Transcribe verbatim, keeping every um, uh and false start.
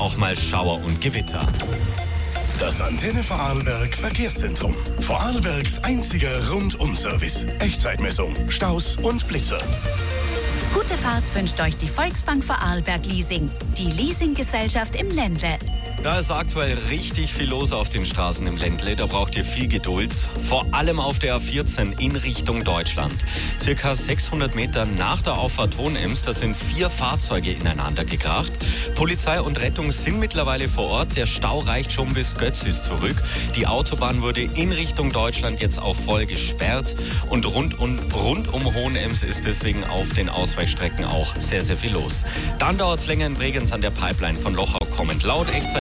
auch mal Schauer und Gewitter. Das Antenne Vorarlberg Verkehrszentrum. Vorarlbergs einziger Rundum-Service. Echtzeitmessung, Staus und Blitzer. Gute Fahrt wünscht euch die Volksbank Vorarlberg Leasing, die Leasinggesellschaft im Ländle. Da ist aktuell richtig viel los auf den Straßen im Ländle. Da braucht ihr viel Geduld. Vor allem auf der A vierzehn in Richtung Deutschland. Circa sechshundert Meter nach der Auffahrt Hohenems, da sind vier Fahrzeuge ineinander gekracht. Polizei und Rettung sind mittlerweile vor Ort. Der Stau reicht schon bis Götzis zurück. Die Autobahn wurde in Richtung Deutschland jetzt auch voll gesperrt. Und rund, um, rund um Hohenems ist deswegen auf den Ausweichstrecken auch sehr, sehr viel los. Dann dauert es länger in Bregenz an der Pipeline von Lochau kommend. Laut Echtzeit